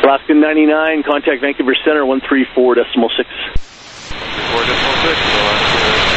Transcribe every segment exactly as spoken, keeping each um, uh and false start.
Alaska ninety-nine, contact Vancouver Center, one three four decimal six. four decimal six, Alaska.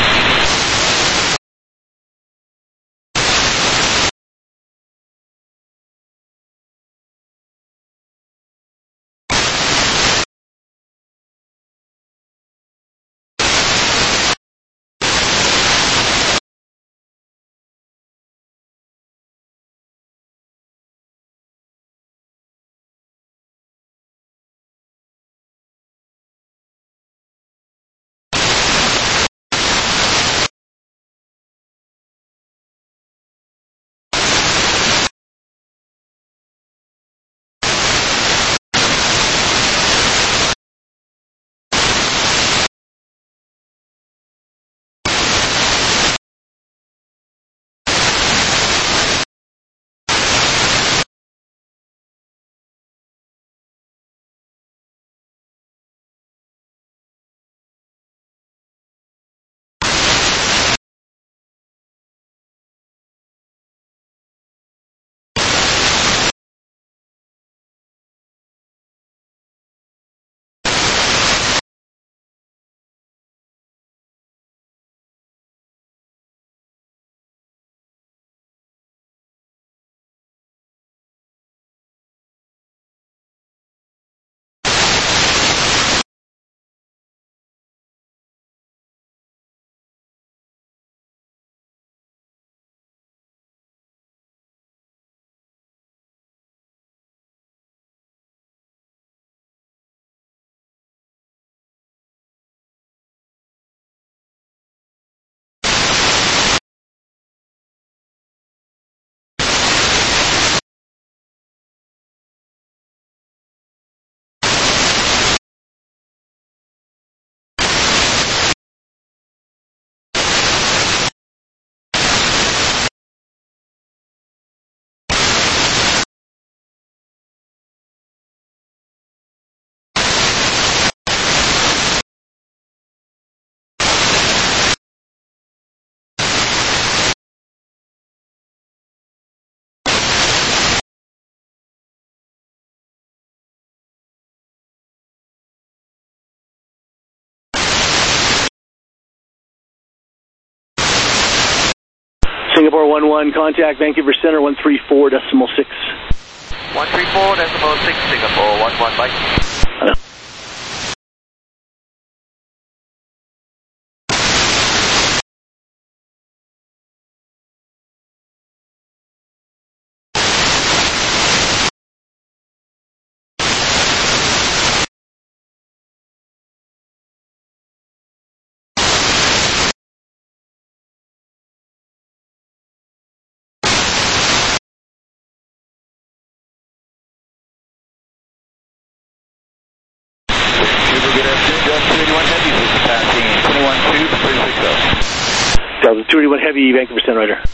Singapore one one, contact Vancouver Center, one three four decimal six. one three four decimal six, Singapore one one, bye. Delta two eighty-one Heavy, Vancouver Center, Roger.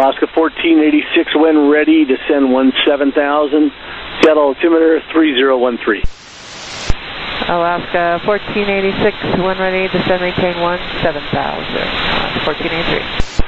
Alaska fourteen eighty-six, when ready, descend one seven thousand. Seattle altimeter three zero one three. Alaska fourteen eighty-six, when ready, descend maintain one seven thousand. Alaska fourteen eighty-three.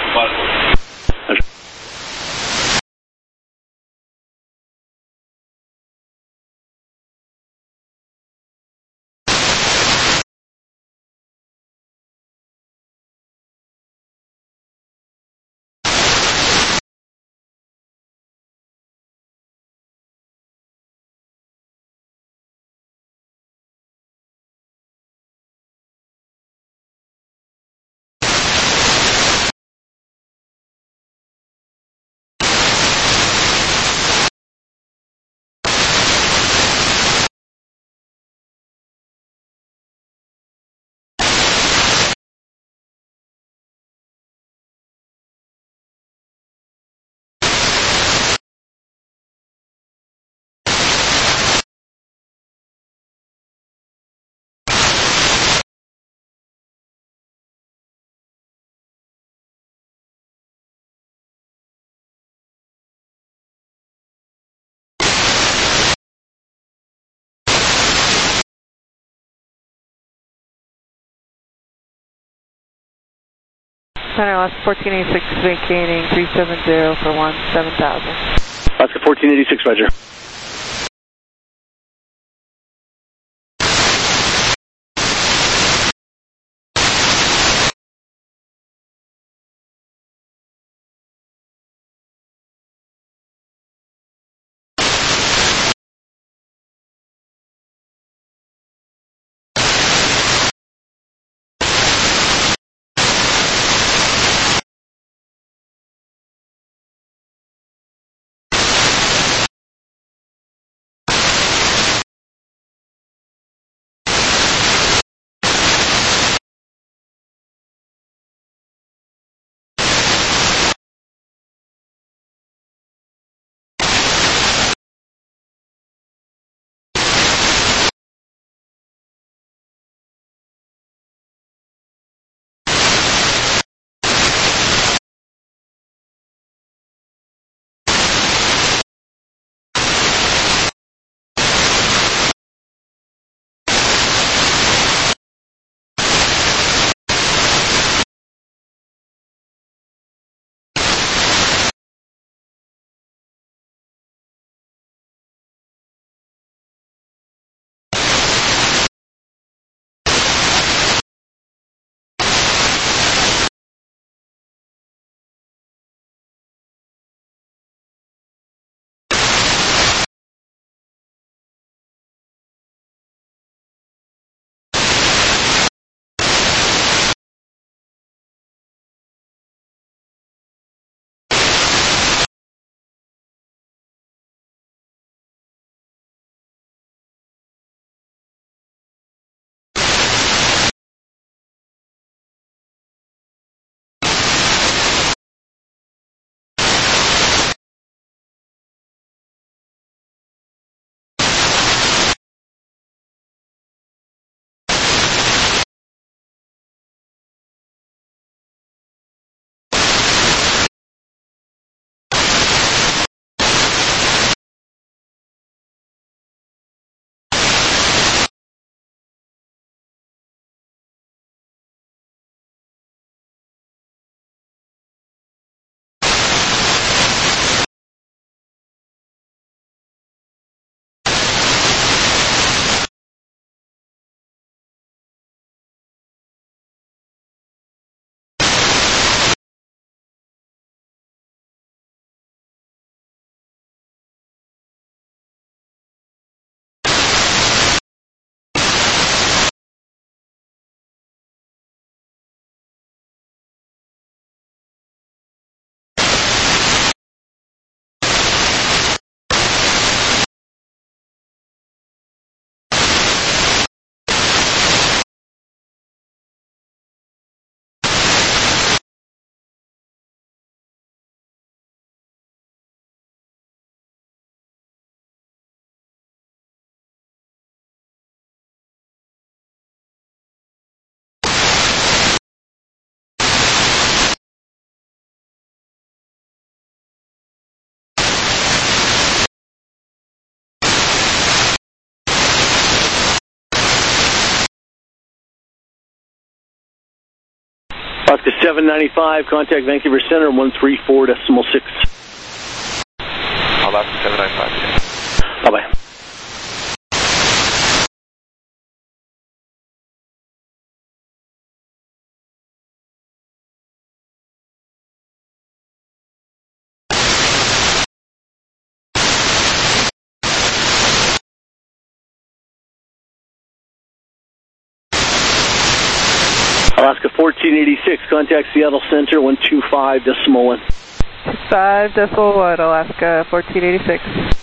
Center Alaska fourteen eighty-six, vacating three seven zero for one seven thousand. Alaska fourteen eighty-six, Roger. Alaska seven ninety-five, contact Vancouver Center, one three four decimal six. Alaska seven ninety-five. Bye-bye. Alaska fourteen eighty-six, contact Seattle Center, one two five decimal one. five decimal one, Alaska fourteen eighty-six.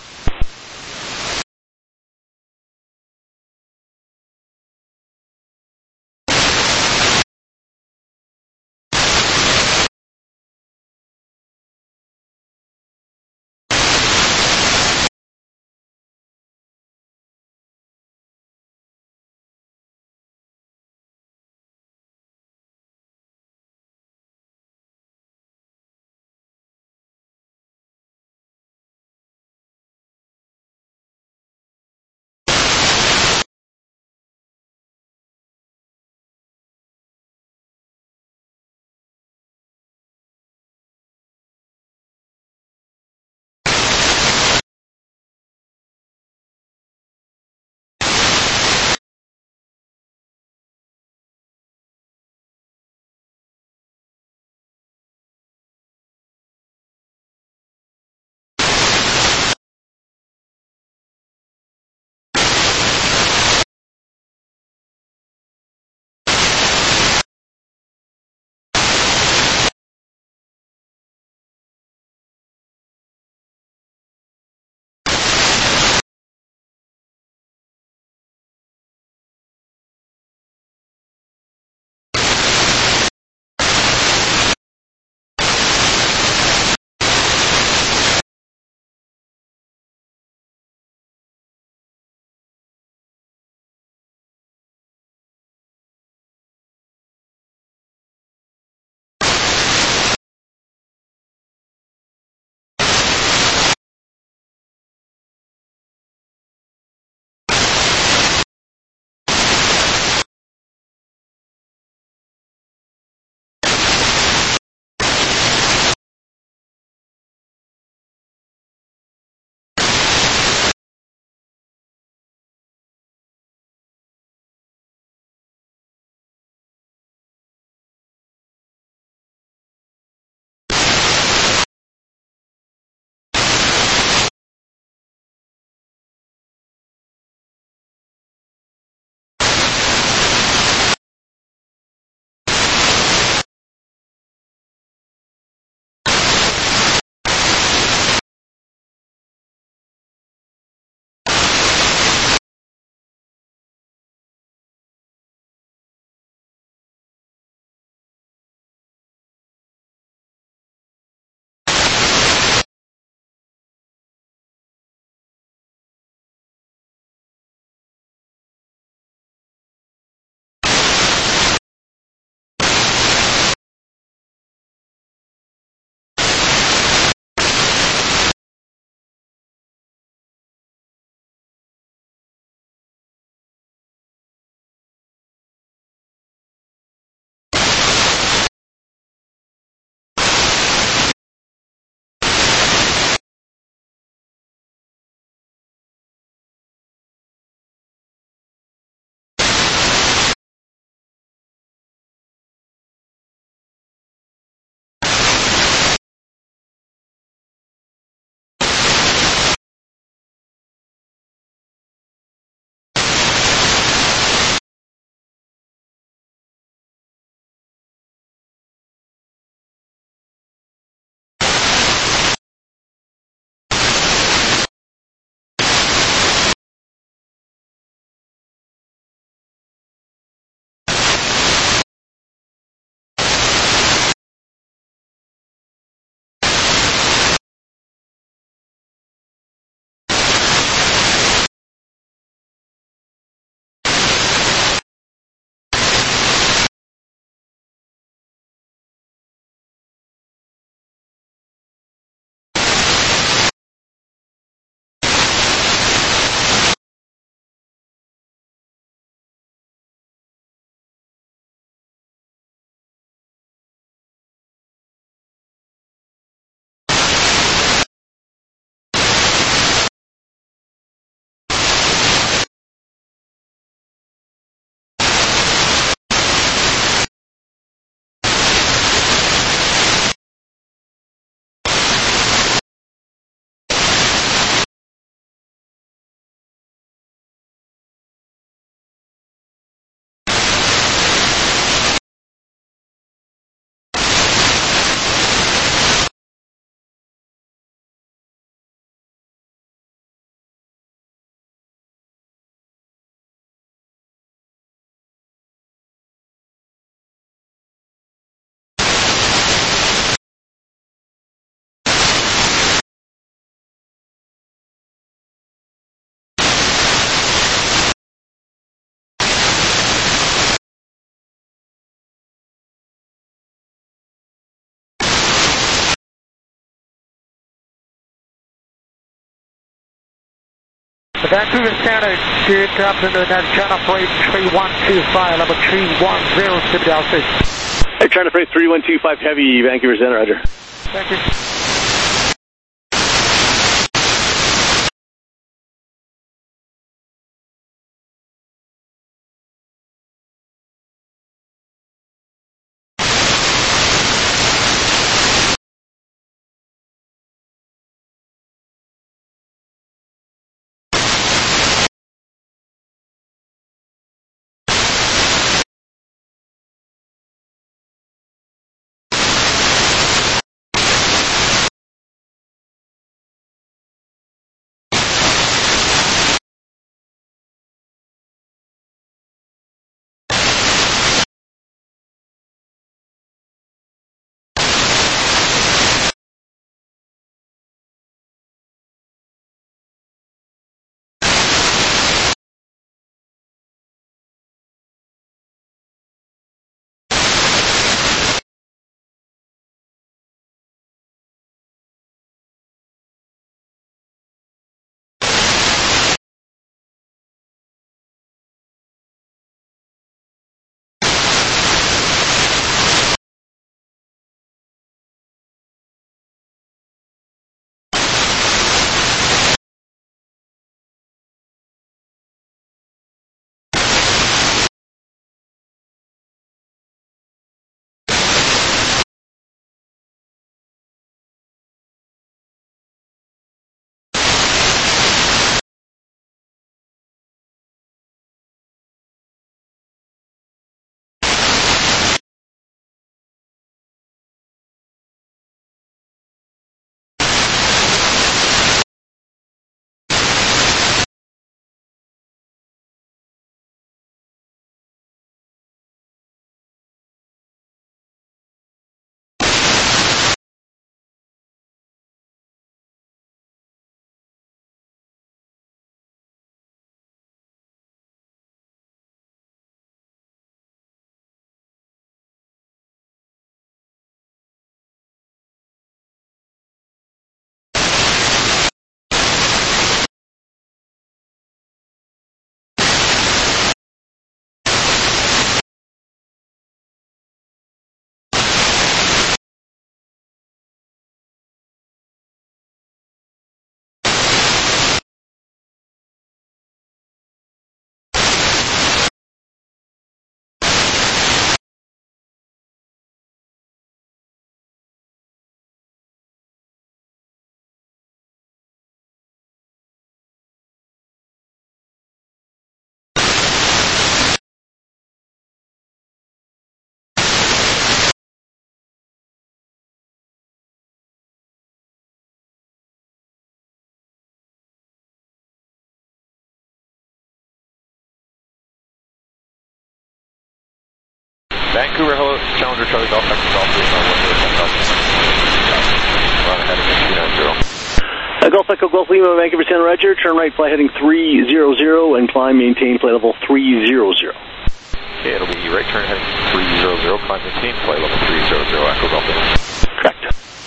The Vancouver Center, good captain, and then China Freight three one two five, level three one zero, City Dallas. Hey, China Freight three one two five Heavy, Vancouver Center, roger. Thank you. Vancouver Challenger Charlie Golf Echo Golf Lima one zero ten thousand. Run ahead of two nine zero. Uh, Golf Echo Golf Lima, Vancouver Center, roger. Turn right, fly heading three zero zero, and climb, maintain, flight level three zero zero. Okay, it'll be right turn heading three zero zero, climb, maintain, flight level three zero zero, Echo Golf Lima. Correct.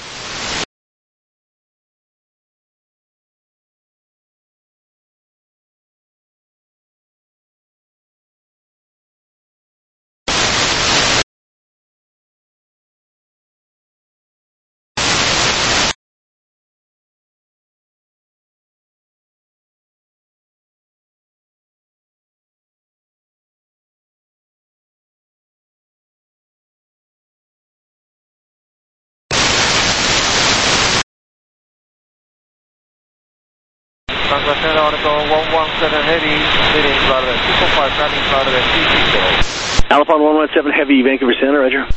Transmission Article one one seven Heavy, leading flight level two four five, landing flight level two six zero. Alpha one one seven Heavy, Vancouver Center, roger.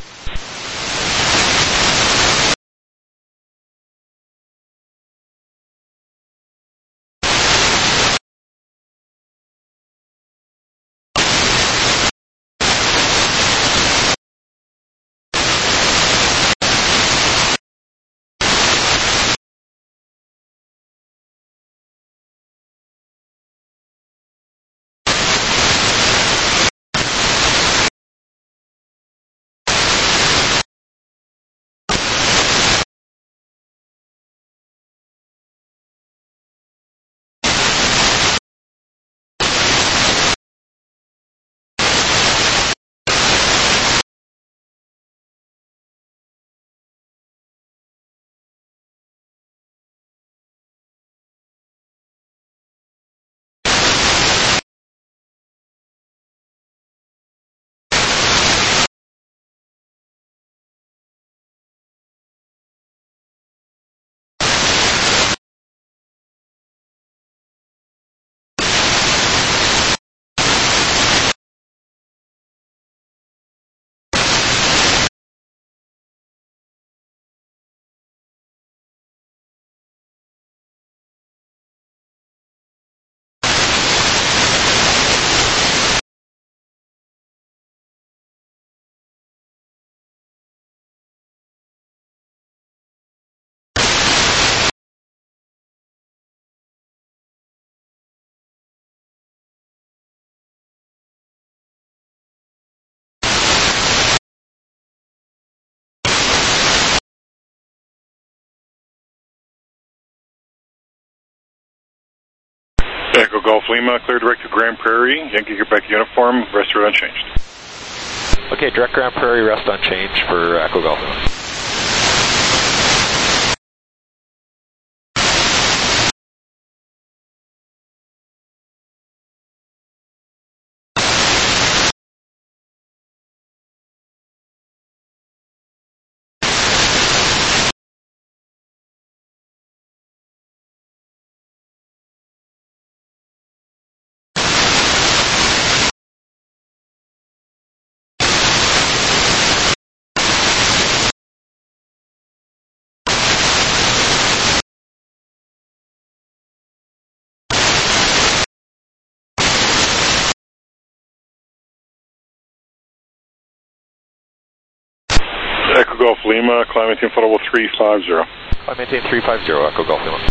Echo Golf Lima, clear direct to Grand Prairie, Yankee Quebec uniform, rest route unchanged. Okay, direct Grand Prairie, rest unchanged for Echo Golf Lima. Echo Golf Lima, climb maintain flight level three five zero. I maintain three five zero, Echo Golf Lima.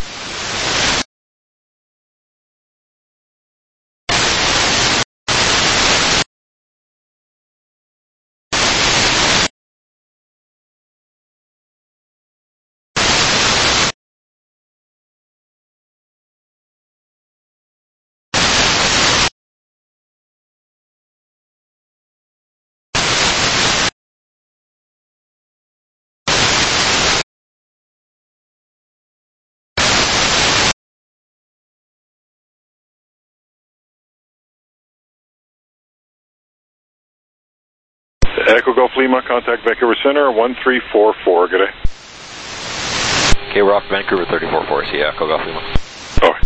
Echo Golf Lima, contact Vancouver Center, one three four four, good day. Okay, we're off Vancouver thirty-four four, see ya, Echo Golf Lima. Okay.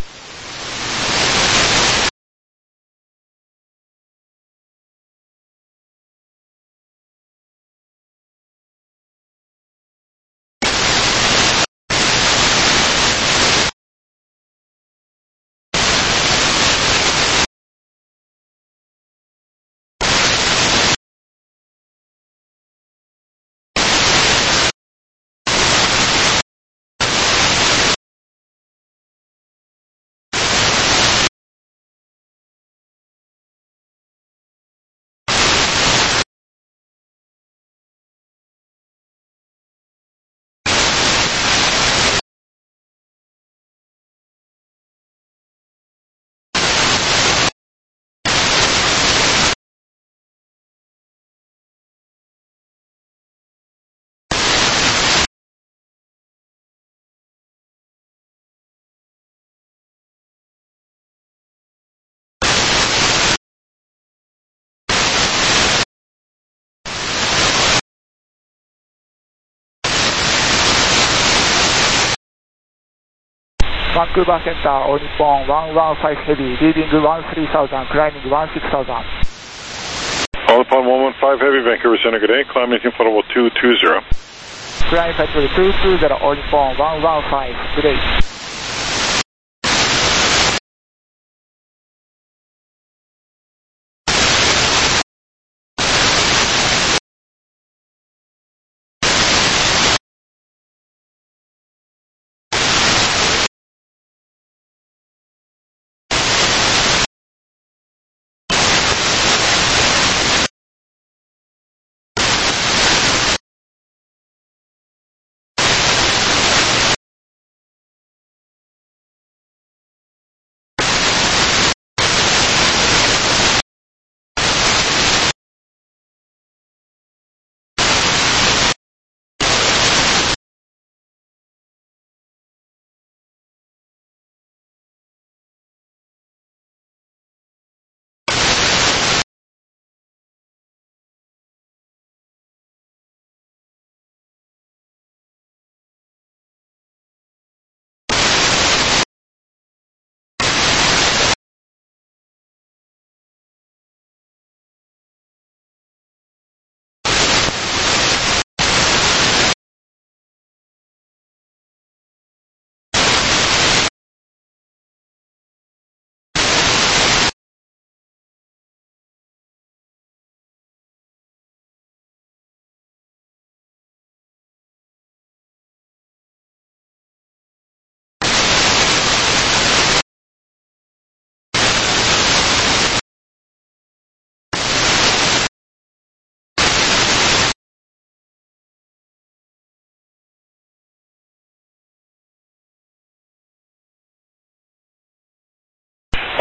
Vancouver Center, All Nippon one one five heavy, leading one three thousand, climbing one six thousand. All upon one one five heavy, Vancouver Center, good day, climb maintain flight level two two zero. Climb factory two two zero, All Nippon one one five, good day.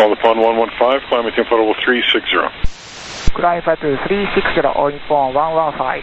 All upon one one five, climb maintain flight level three six zero. Climb flight to three six zero, all Nippon one one five.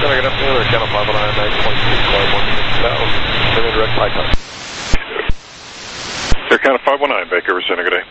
Center, good afternoon. Channel five one nine, nine point six, five one six south. Send in direct high time. Air Canada five one nine, Vancouver Center, good day.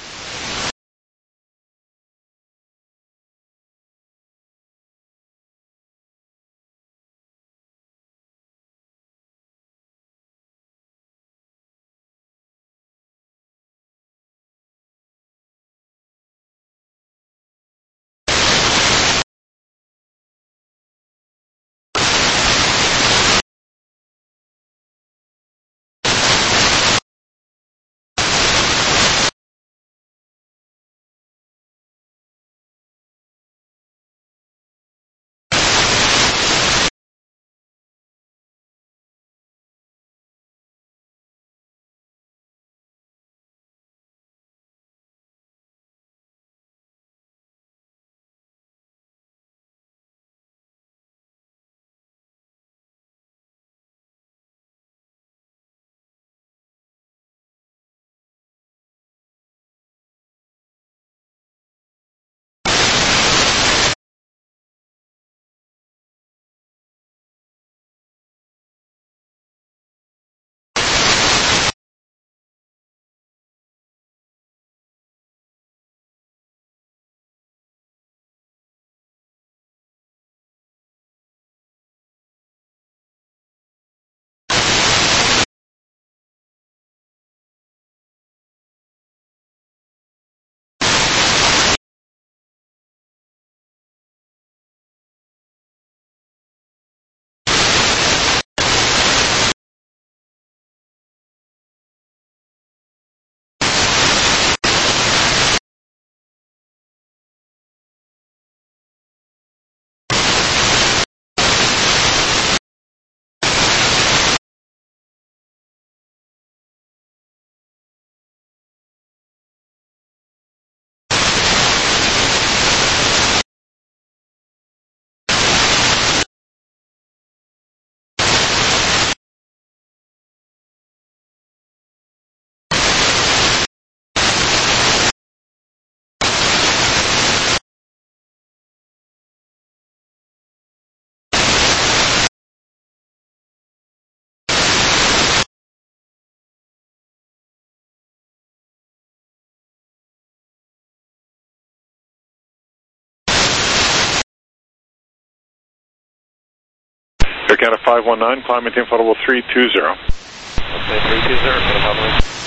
Air Canada five one nine, climb maintain flight level three two zero. Okay, three two zero, Canada five one nine.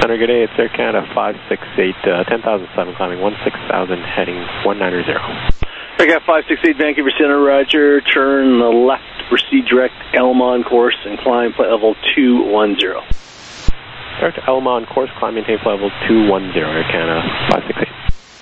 Center, good day. It's Air Canada five six eight, uh, ten thousand seven, climbing one six thousand, heading one nine zero. Air Canada five six eight, Vancouver Center, roger. Turn the left, proceed direct, Elma on course, and climb flight level two one zero. Direct Elma on course, climb maintain flight level two one zero, Air Canada five six eight.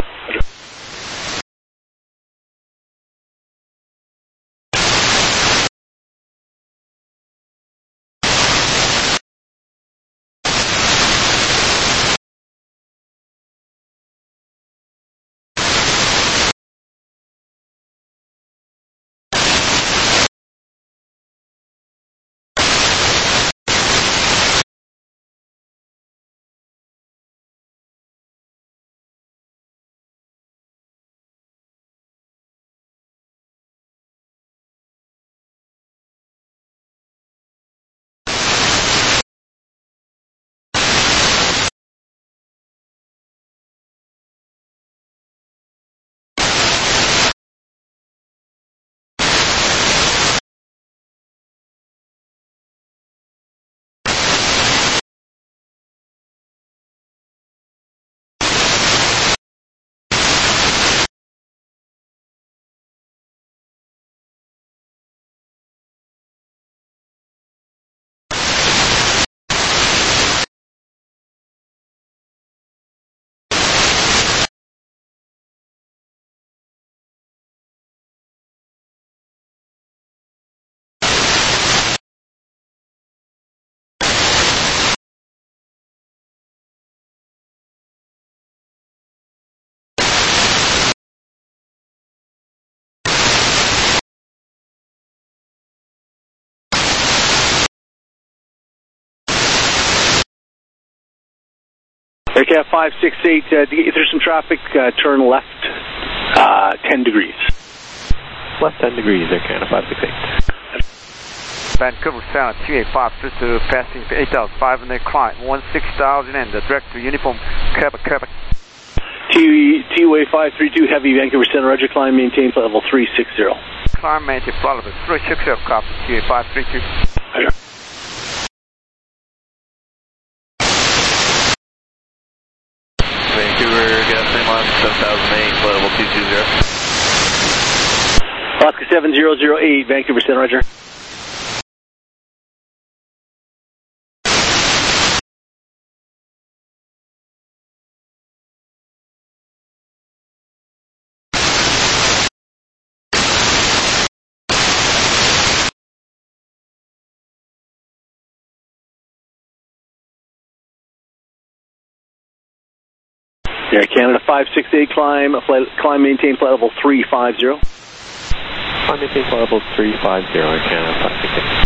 Air Canada five six eight, uh, to get you through some traffic, uh, turn left uh, ten degrees. Left ten degrees, Air Canada five six eight. Vancouver Center, T A five three two, passing eight thousand five hundred, climb one six thousand, and direct to uniform, Quebec, Quebec. T A five three two, heavy, Vancouver Center, roger, climb, maintain flight level three six zero. Climb, maintain flight level three six zero, copy, T A five three two. Roger. Vancouver, gasoline on seven thousand eight, flight level two two zero. Alaska seven zero zero eight, Vancouver Center, roger. Air Canada five six eight, climb, flight, climb, maintain flight level three five zero. Climb maintain flight level three five zero, Air Canada five six eight.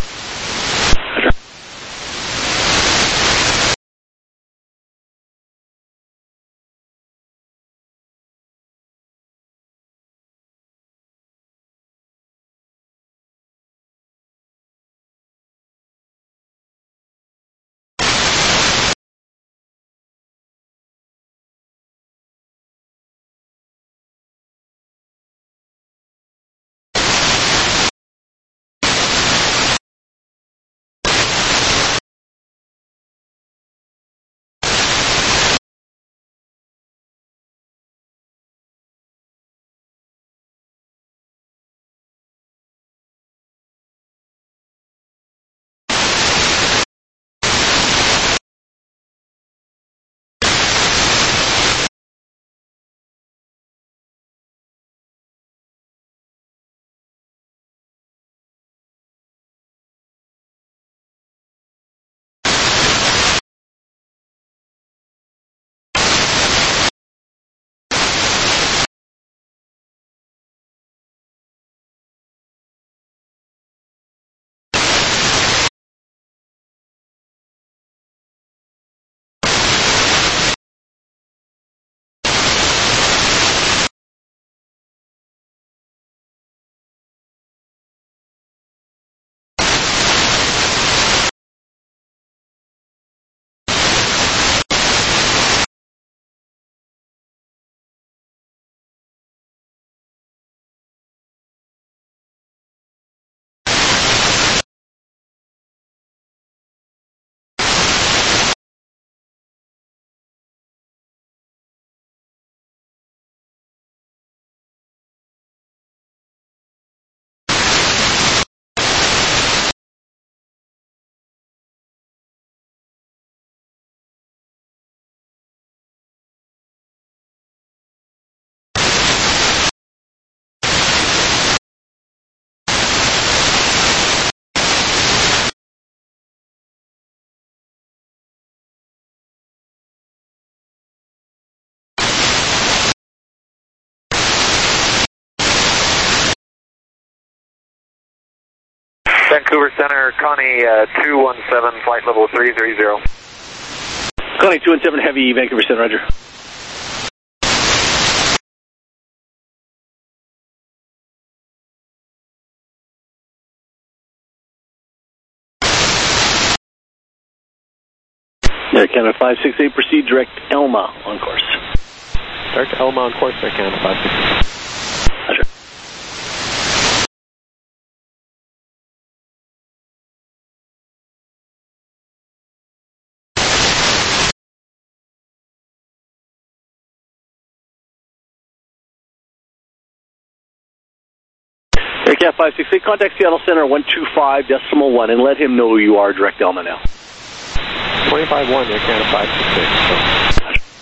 Vancouver Center, Connie uh, two one seven, flight level three three zero. Connie two one seven Heavy, Vancouver Center, roger. Air Canada five six eight, proceed direct Elma on course. Direct Elma on course, Air Canada five six eight. Roger. Air Canada five six eight, contact Seattle Center one two five decimal one and let him know you are direct Elma now. twenty-five one, Air Canada five six eight.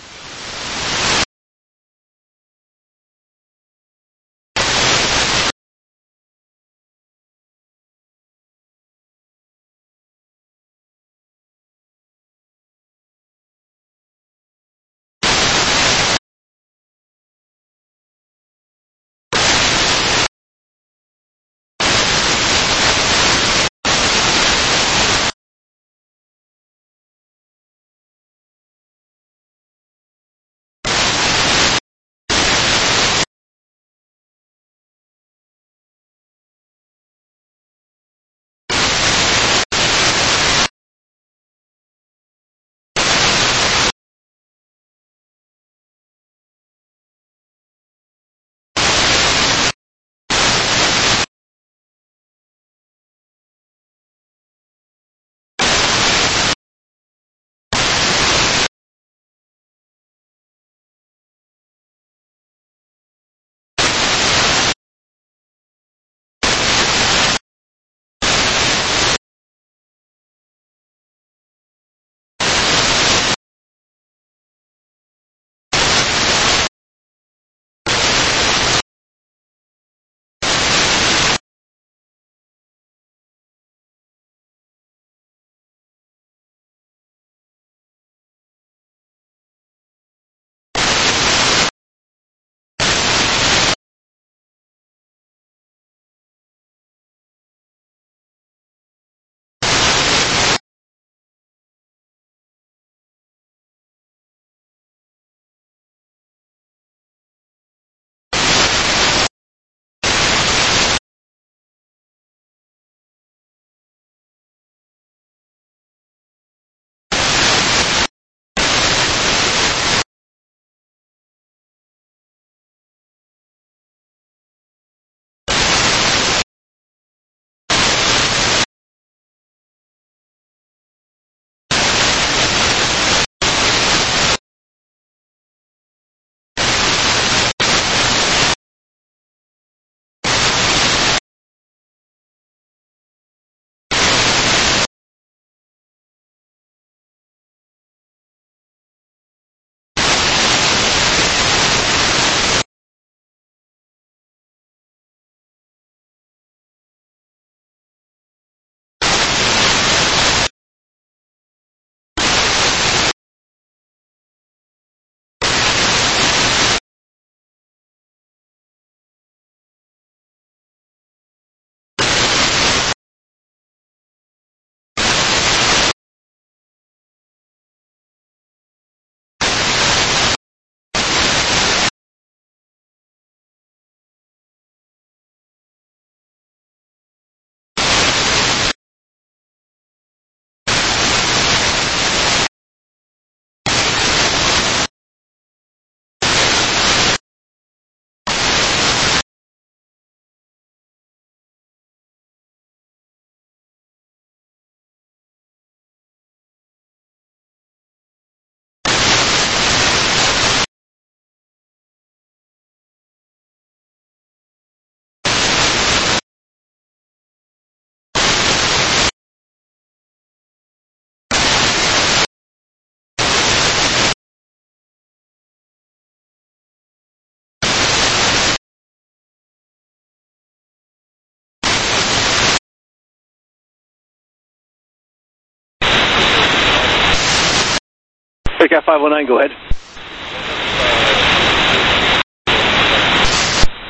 Cat five one nine, go ahead. Uh,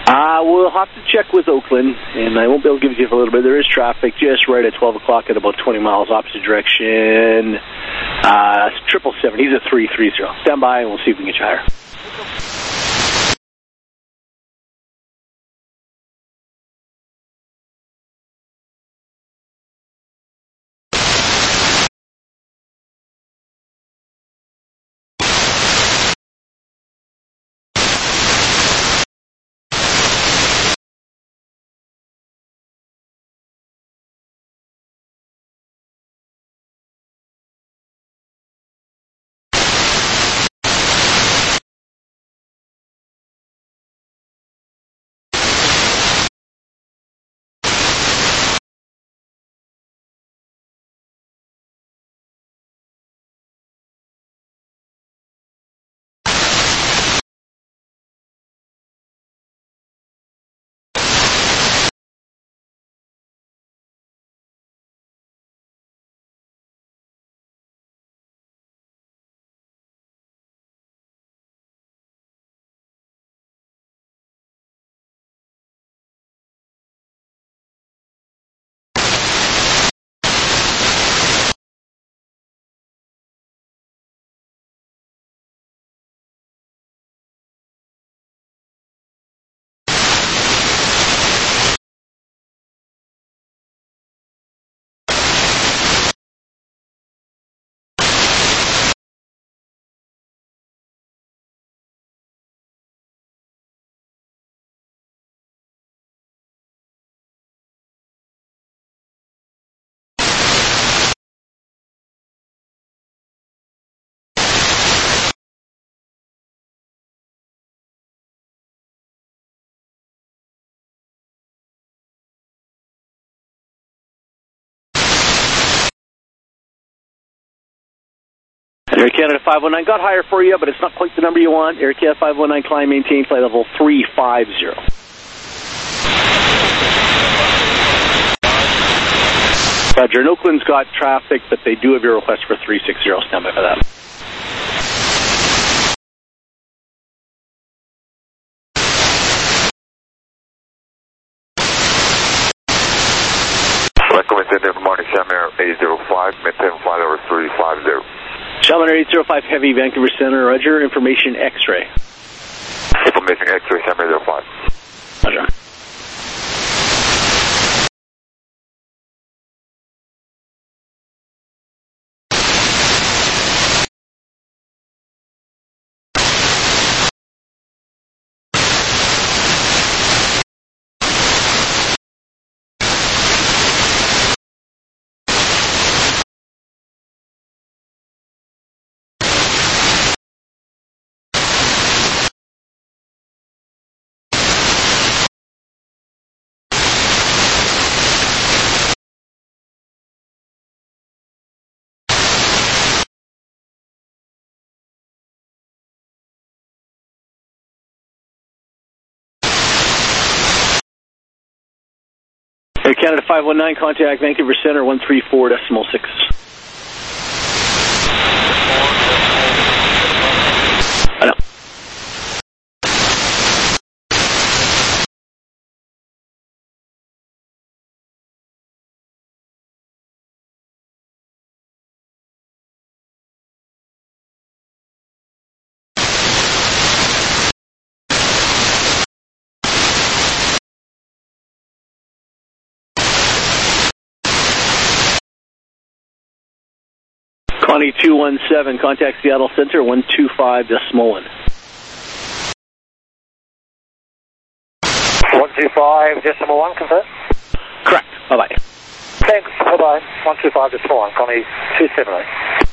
we'll have to check with Oakland, and I won't be able to give it to you for a little bit. There is traffic just right at twelve o'clock at about twenty miles opposite direction. Uh, triple seven. He's at three three zero. Stand by, and we'll see if we can get you higher. Air Canada five one nine, got higher for you, but it's not quite the number you want. Air Canada five one nine, climb, maintain, flight level three five zero. Roger, and Oakland's got traffic, but they do have your request for three six zero. Stand by for that. Recommended Good morning, Shamir eight zero five, maintain flight level three five zero. Shamir eight zero five Heavy, Vancouver Center, roger. Information X-ray. Information X-ray, Shamir zero five. Roger. Air Canada five one nine, contact Vancouver Center one three four decimal six. I know. Connie two one seven, contact Seattle Center one two five decimal one. one two five decimal one, confirm? Correct. Bye-bye. Thanks, bye-bye. one two five decimal one, Connie two seven eight.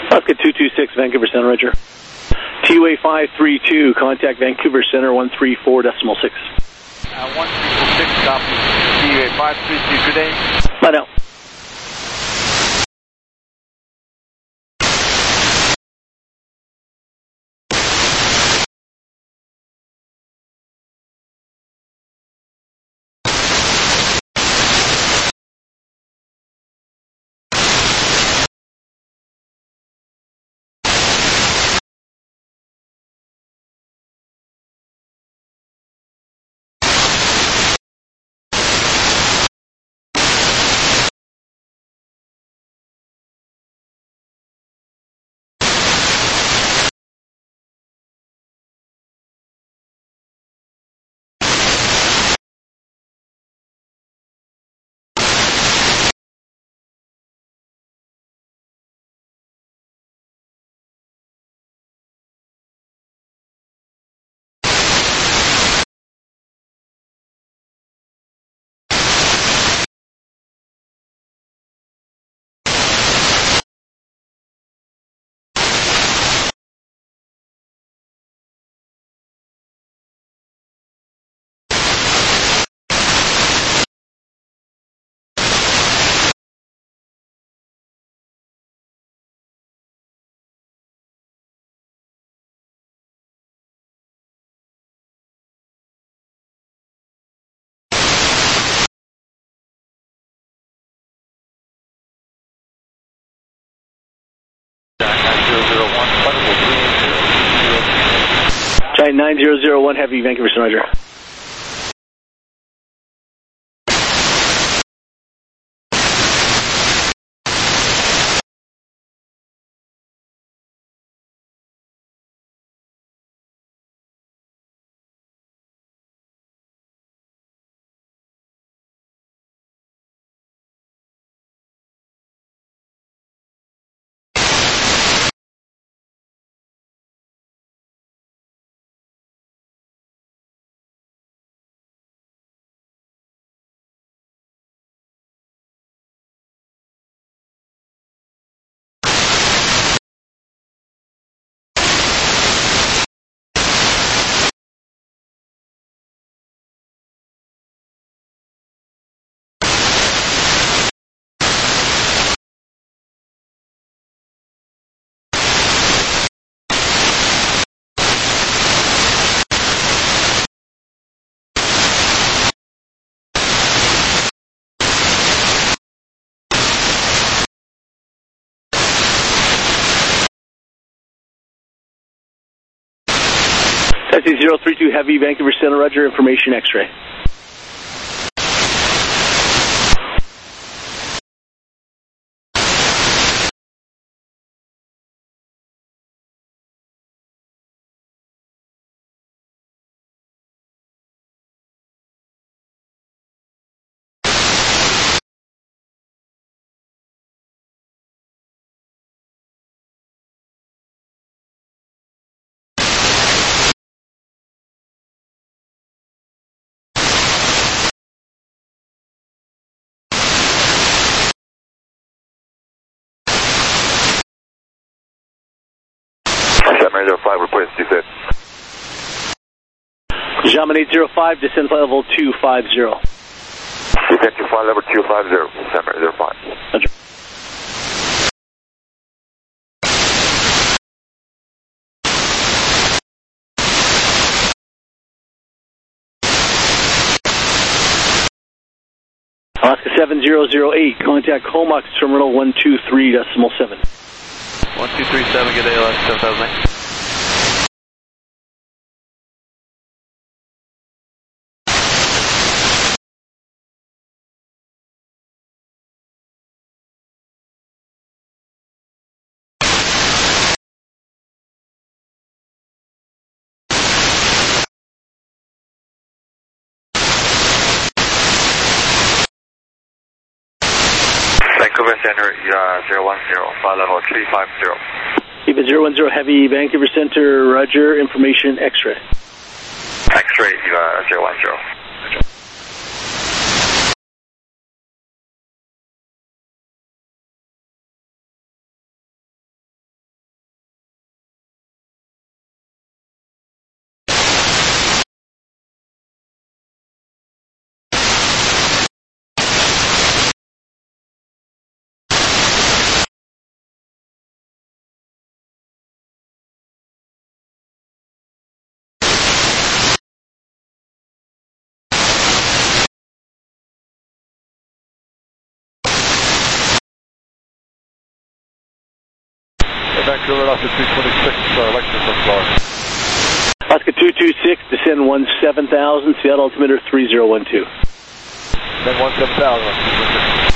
Alaska two two six, Vancouver Center, Roger. T U A five three two, contact Vancouver Center one three four decimal six. Uh, one three four six, copy. T U A five three two, good day. Bye now. Giant nine zero zero one, Heavy, Vancouver Center, Roger. Taxi zero three two, Heavy, Vancouver Center, Roger, information X-ray. Seven zero five, request descent. Jamin eight zero five, descend flight level two five zero. Descent to flight level two five zero, seven zero five. Roger. Alaska seven zero zero eight, contact Comox Terminal one two three decimal seven. one two three seven, good day, Alaska seven thousand eight. Vancouver Center, uh, zero one zero, flight level three five zero. Keep it zero one zero, Heavy, Vancouver Center, Roger, information X-ray. X-ray, uh, zero one zero. Vancouver, Alaska two twenty-six, uh, Lexington, first floor. Alaska two twenty-six, descend one seven thousand, Seattle altimeter three zero one two. Then one seven thousand.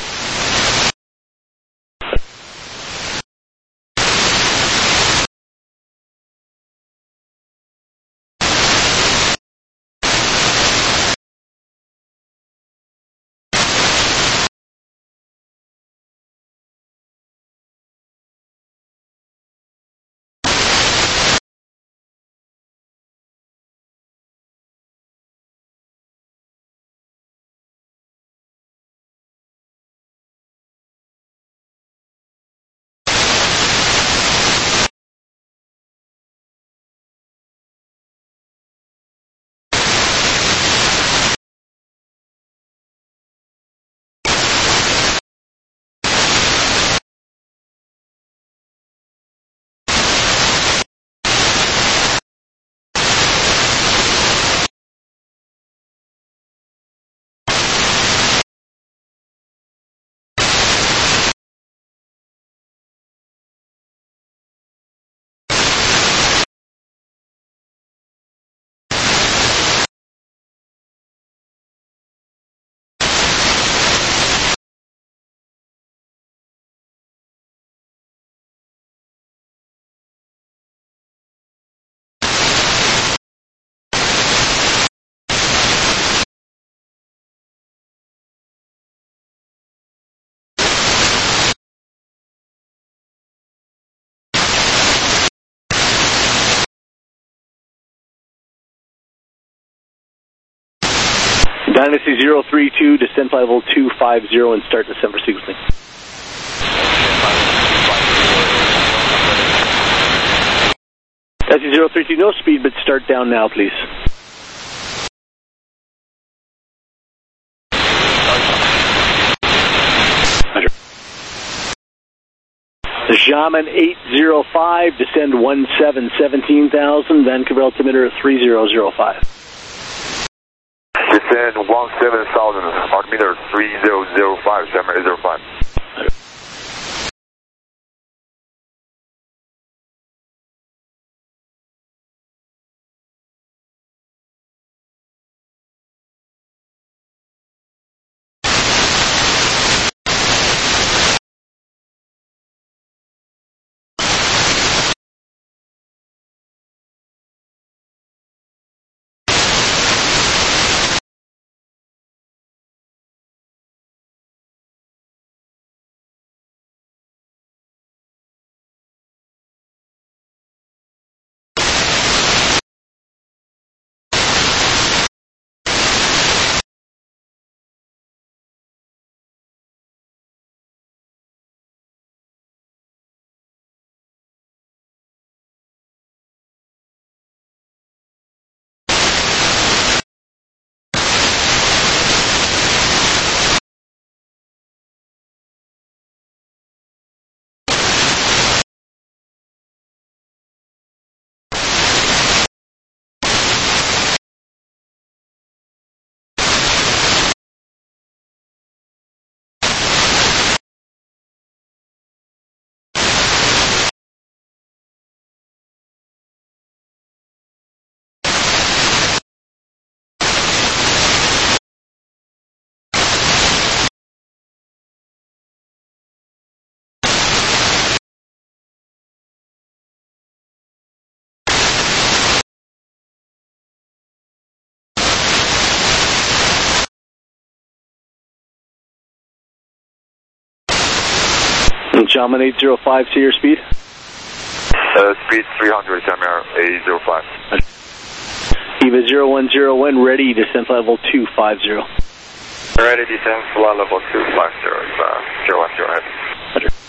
Dynasty zero three two, descend flight level two five zero and start December sequencing. Dynasty zero three two, no speed, but start down now, please. Roger. Jamin eight zero five, descend one seven seventeen thousand, Vancouver altimeter three zero zero five. Descend one seven thousand, altimeter three zero zero five, Jamin eight zero five. Jamin eight zero five, see your speed? Uh, speed three hundred, Jamin eight zero five. Eva zero one zero one, ready, descent level two five zero. Ready, descent flight level two five zero, uh, zero one zero heavy. Roger.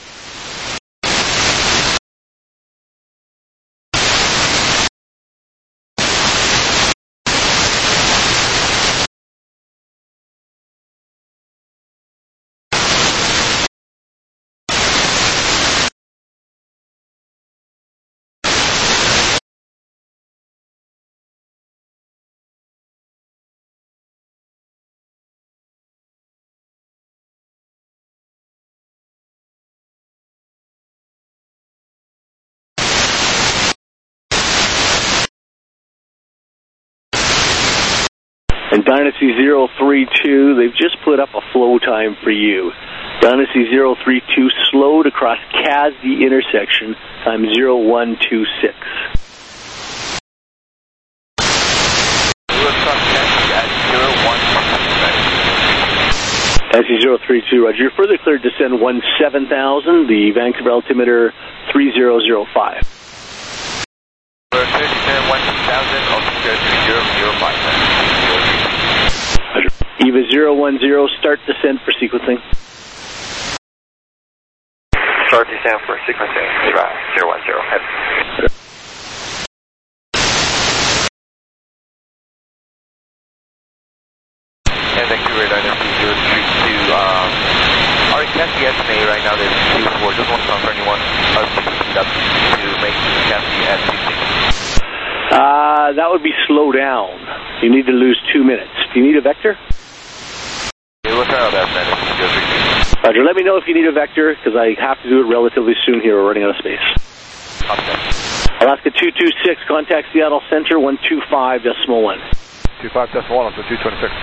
And Dynasty zero three two, they've just put up a flow time for you. Dynasty zero three two slowed across C A S D intersection, time zero one two six. Dynasty zero three two, roger. You're further cleared to send one seven thousand, the Vancouver altimeter three zero zero five. We're clear to send one thousand, altimeter three zero zero five. Roger. EVA zero one zero, start descent for sequencing. Start descent for sequencing, EVA zero one zero, head. And Vancouver Dynasty zero three two, um, our C A S D estimate right now is two four, just want to confirm you want us to speed up to make C A S D at fifteen. Uh, that would be slow down. You need to lose two minutes. Do you need a vector? Yeah, we'll try our best, man. zero three two. Roger, let me know if you need a vector, because I have to do it relatively soon here. We're running out of space. Okay. Alaska two two six, contact Seattle Center, one two five decimal one. two five decimal one, so two twenty-six.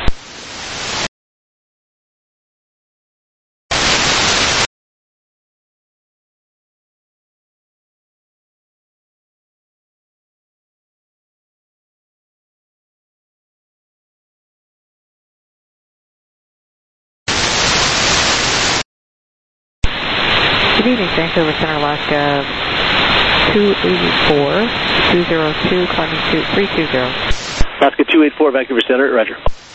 Good evening, Vancouver Center, Alaska two eighty-four, two zero two, climbing to three two zero. Alaska two eighty-four, Vancouver Center, roger.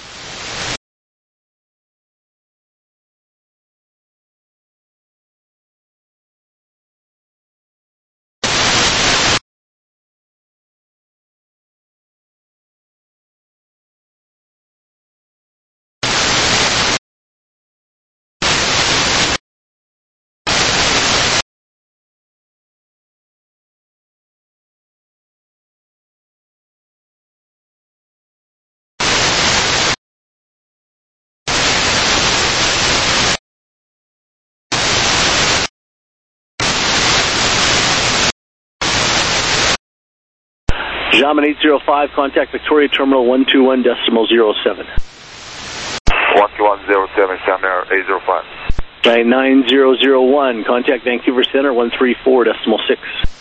Jamin eight zero five, contact Victoria Terminal one two one decimal zero seven. one two one zero seven, Jamin eight zero five. nine zero zero one, contact Vancouver Center one three four decimal six.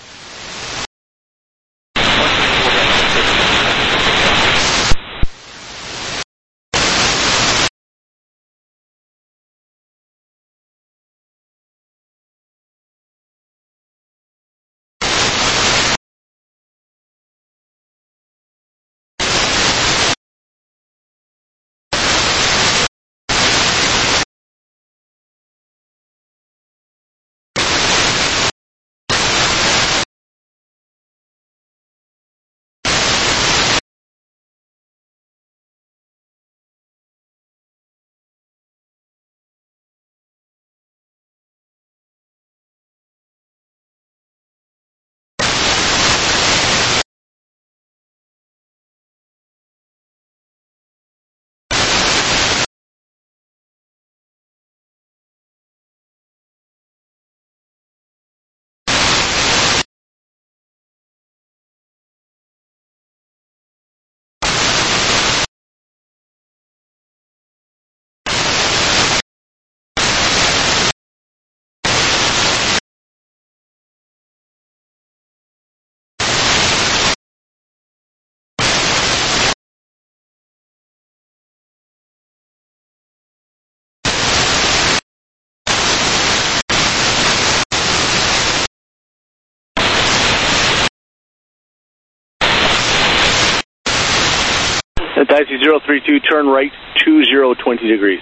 Dynasty zero three two, turn right two zero twenty degrees.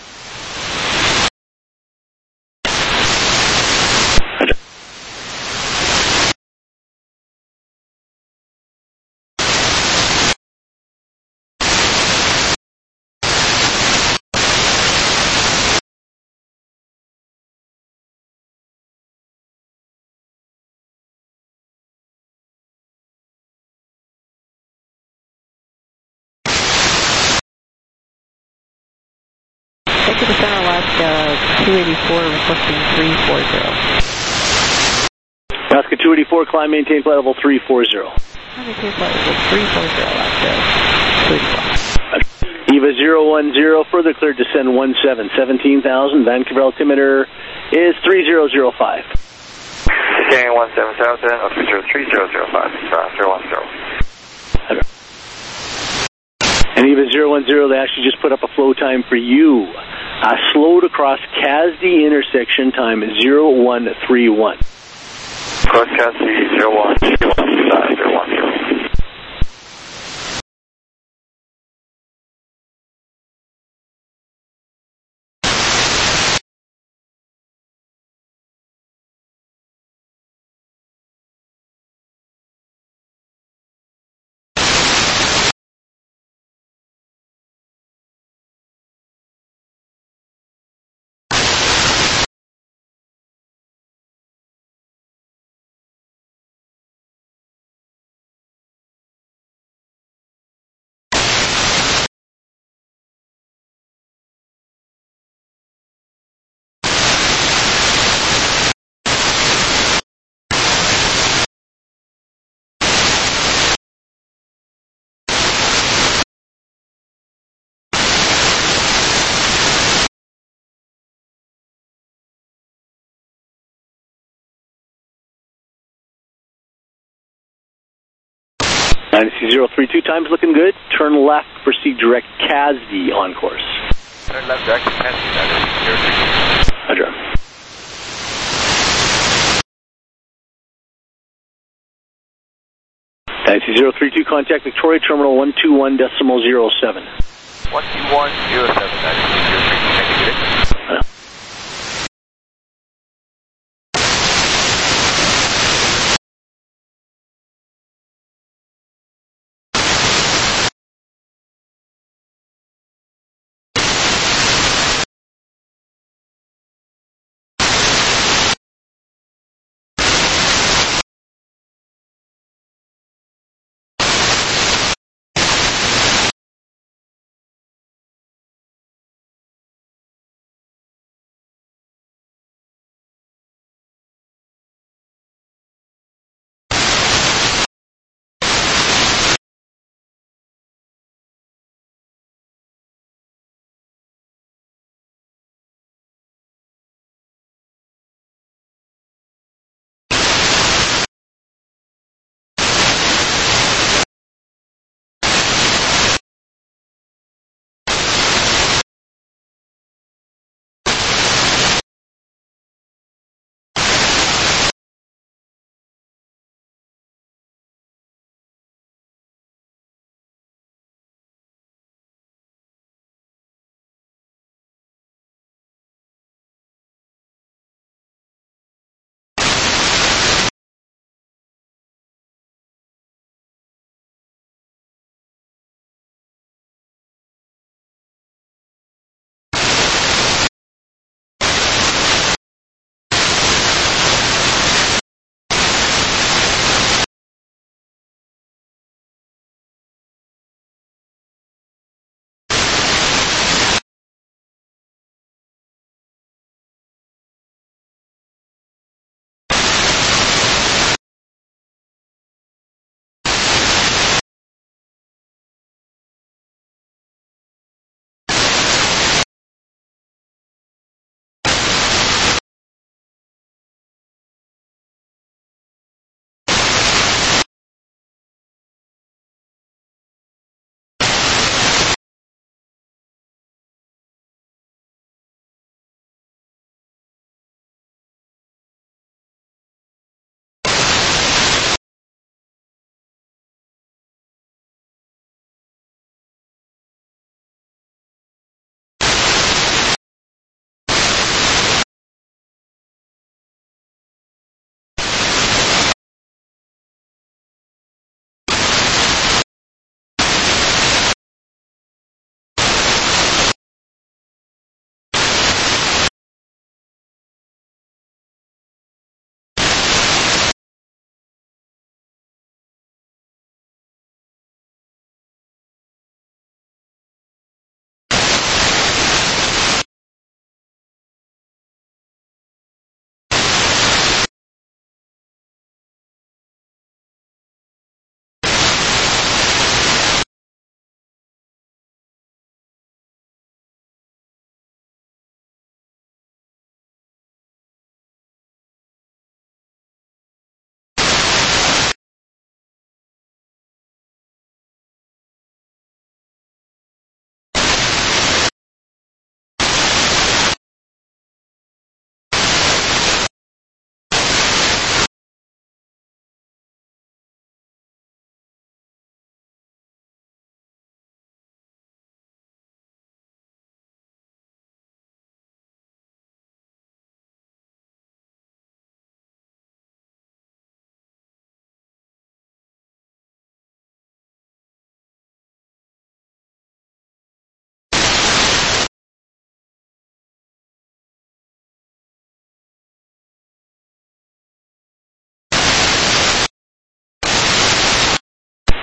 Roger. Vancouver Center, Alaska two eighty-four, requesting three four zero. Alaska two eighty-four, climb, maintain flight level three four zero. Maintain flight level three four zero, Alaska two eighty-four. zero one zero, further cleared to send one seven, seventeen thousand. Vancouver altimeter is three zero zero five. Scanning one seven thousand, official three zero zero five, zero one zero. And even zero one zero, they actually just put up a flow time for you. Uh, slowed across Casdy intersection, time zero one three one. Cross Casdy zero one three one, zero one zero. nine C zero three two, time's looking good. Turn left, proceed direct Casdy on course. Turn left, direct Casdy, zero three two. Roger. nine C zero three two, contact Victoria Terminal one two one decimal zero seven. one two one zero seven, nine C zero three two, thank you.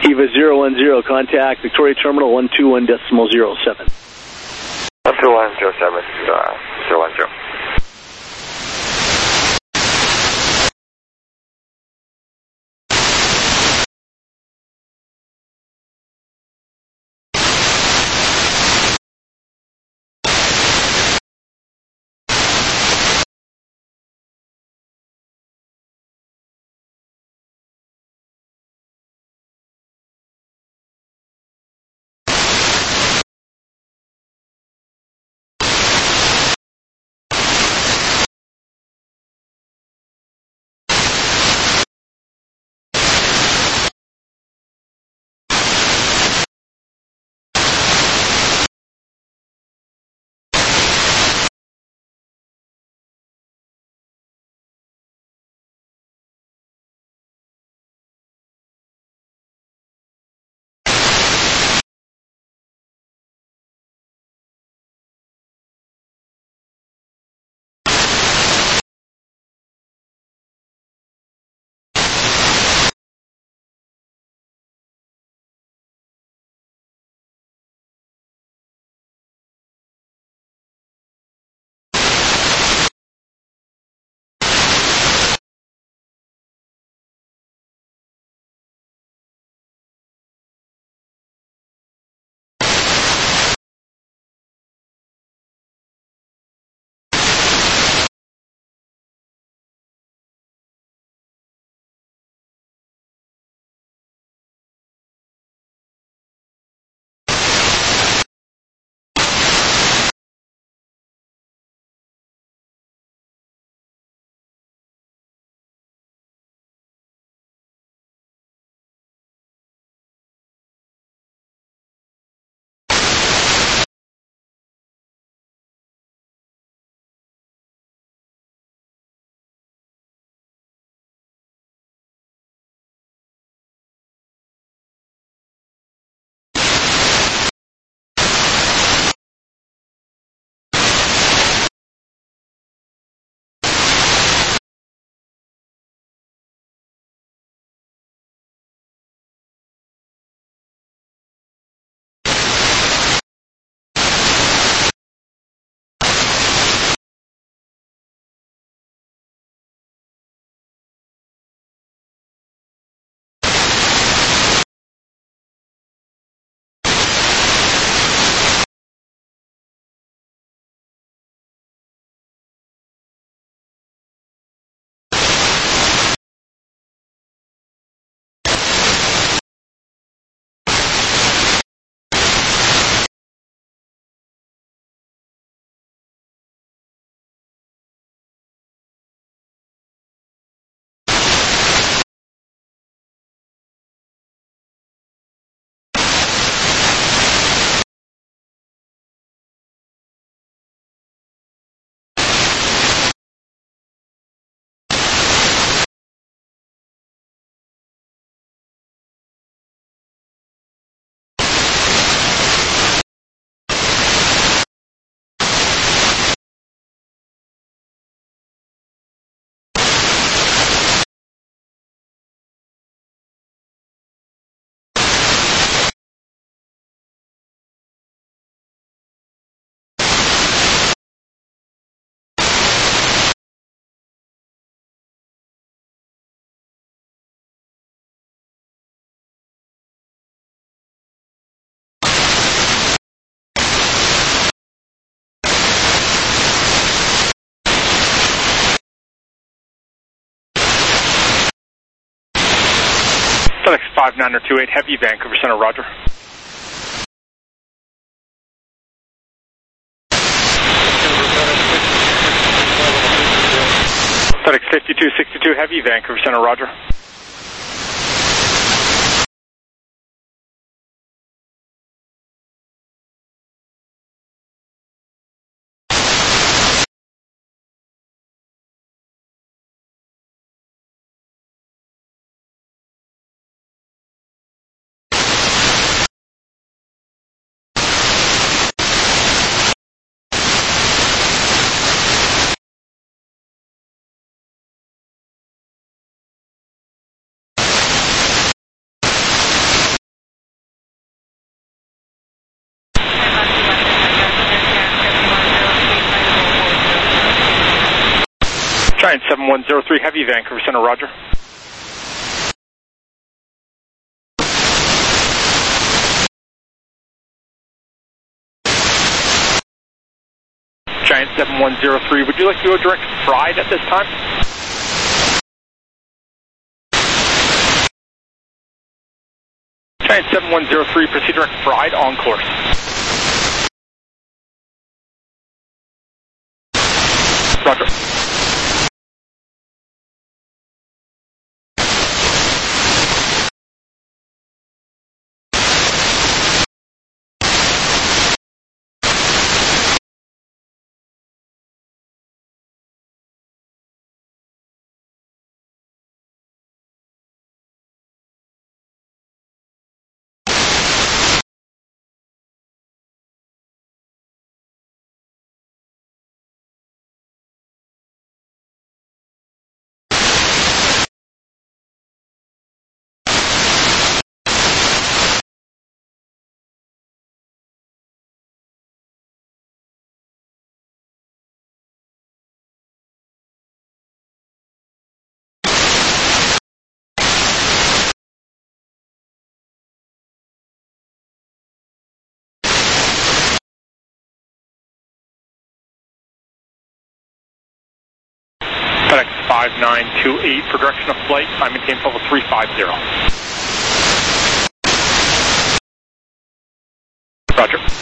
Eva zero one zero, contact Victoria Terminal one two one decimal zero seven. one two one zero seven, uh, zero one zero. FedEx five nine two eight, Heavy, Vancouver Center, roger. FedEx fifty-two sixty-two, Heavy, Vancouver Center, roger. Giant seven one zero three Heavy, Vancouver Center, roger. Giant seven one zero three, would you like to go direct fried at this time? Giant seven one zero three, proceed direct fried on course. Roger. FedEx five nine two eight for direction of flight. I maintain level three five zero. Roger.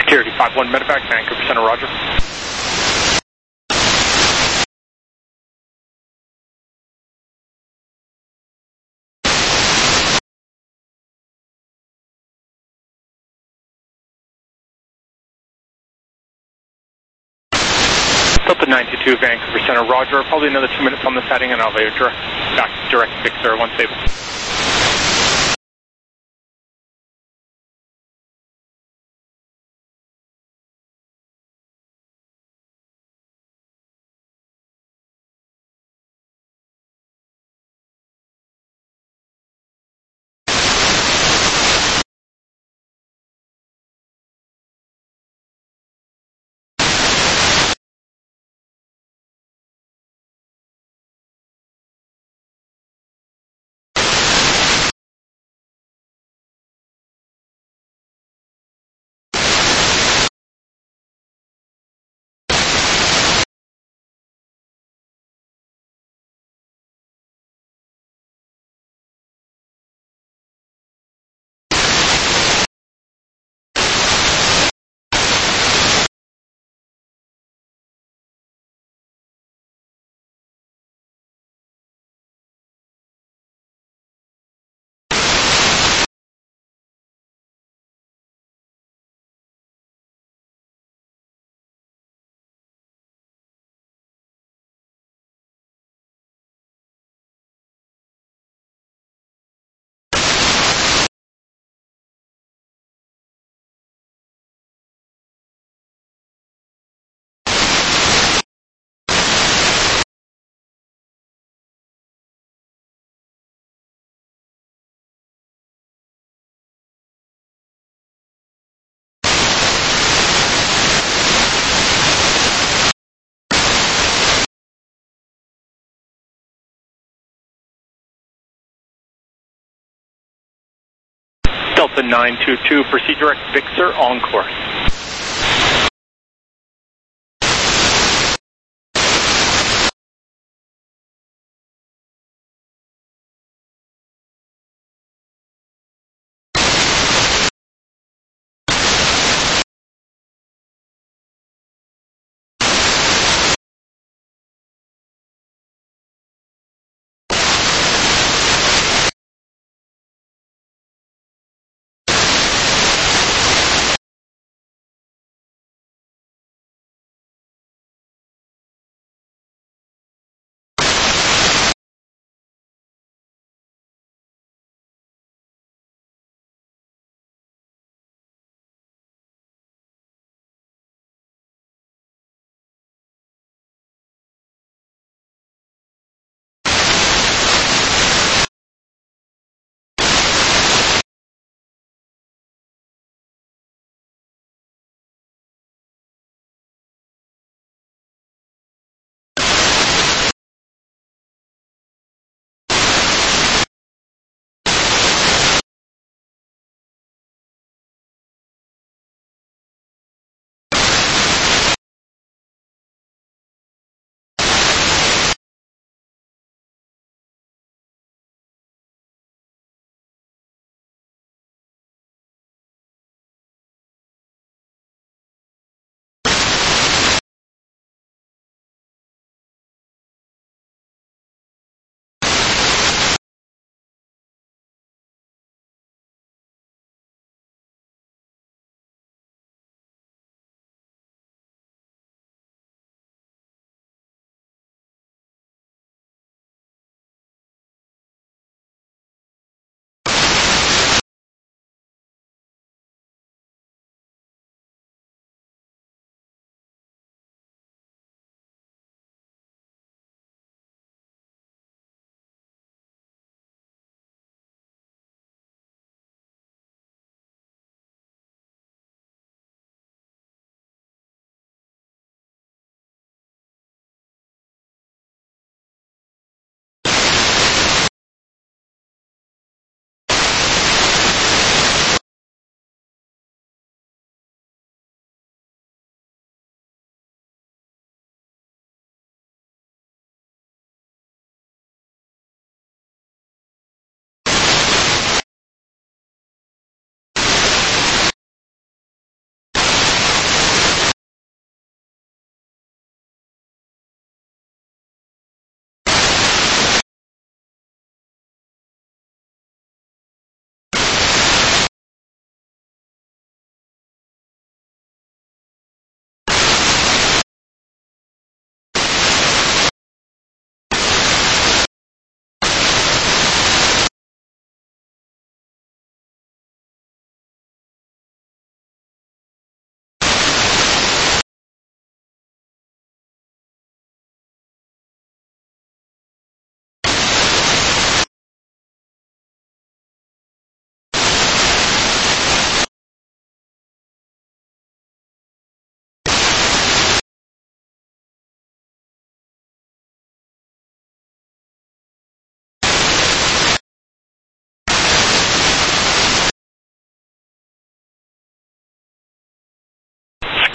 Security five one Medevac, Vancouver Center, roger. Delta nine two two, Vancouver Center, roger. Probably another two minutes on this heading and I'll be direct, back direct Vic Sur, one stable. Delta nine two two, proceed direct Vic Sur, on course.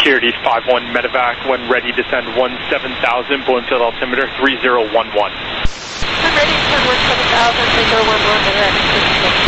Security five one medevac when ready to send one seven thousand, Bloomfield altimeter three zero one one. When ready to send one seven thousand, three zero one one, medevac.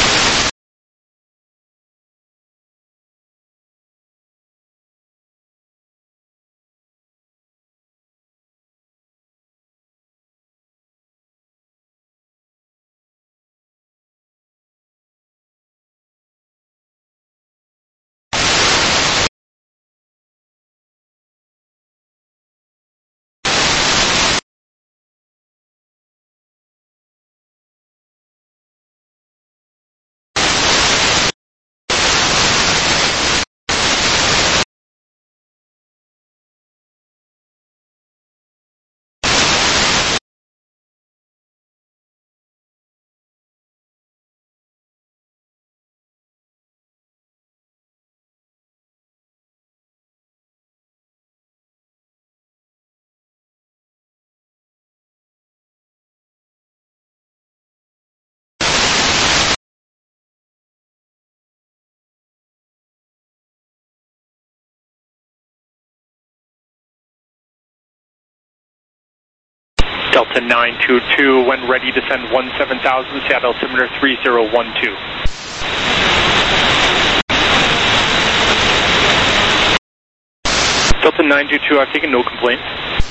Delta nine two two, when ready to send one seven thousand, Seattle altimeter three zero one two. Delta nine two two, I've taken no complaints.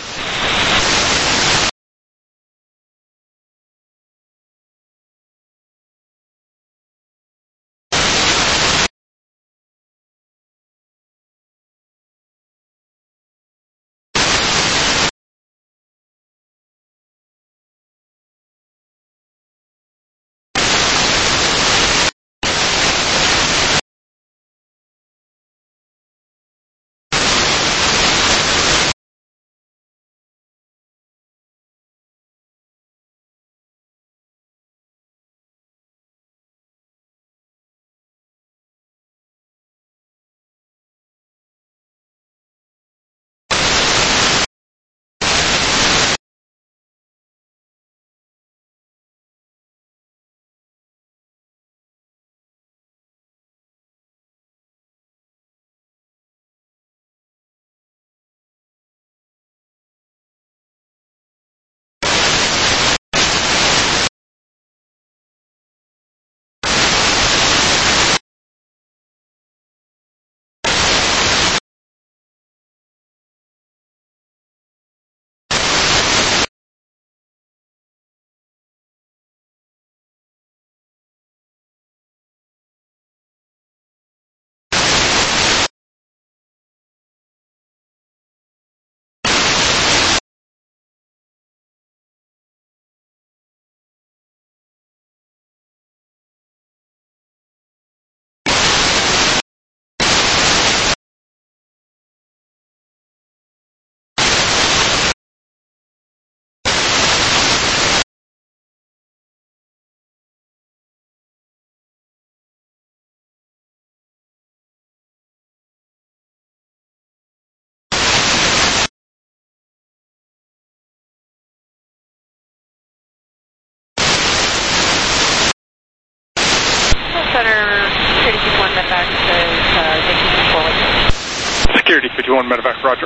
Center, Security fifty-one medevac says, uh, thank you for calling. Security fifty-one medevac, roger.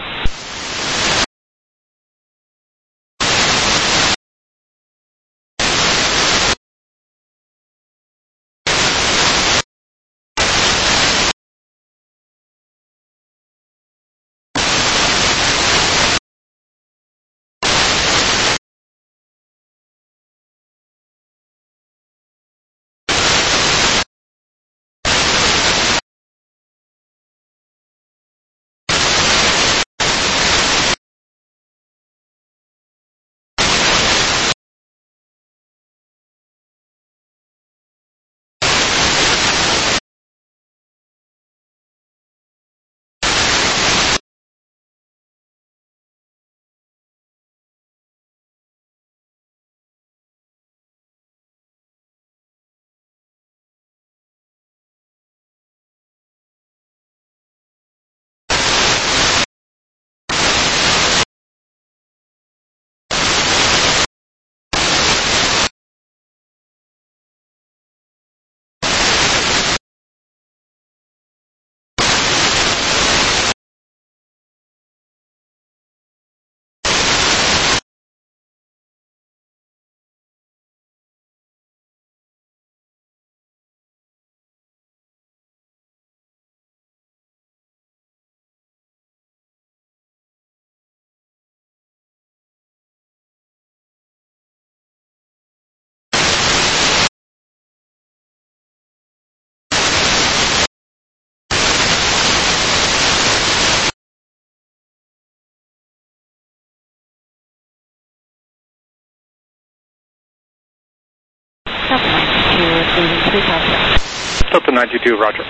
Delta nine two two, roger.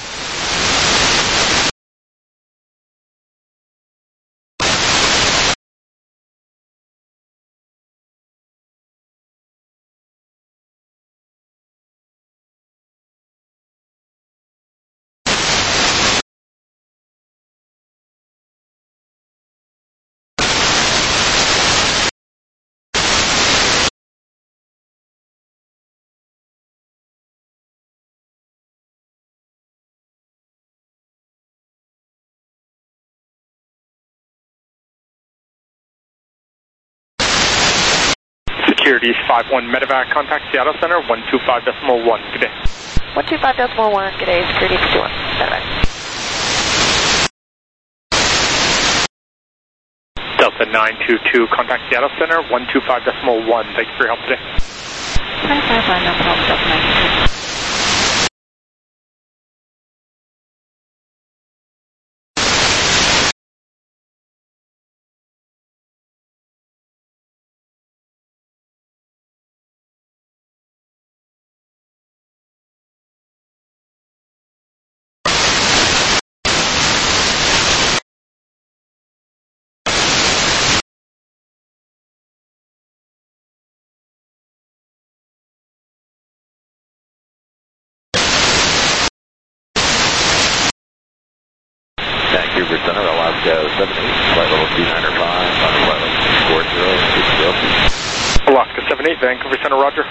Securities five one Medevac, contact Seattle Center, one two five decimal one, good day. one two five decimal one, good day, security two one, Medevac. Delta nine two two, contact Seattle Center, one two five decimal one, thank you for your help today. nine five five, no problem, Delta nine two two. Vancouver Center, Alaska seven eight, flight level two nine five, on flight level four zero six zero. Alaska seven eight, Vancouver Center, roger.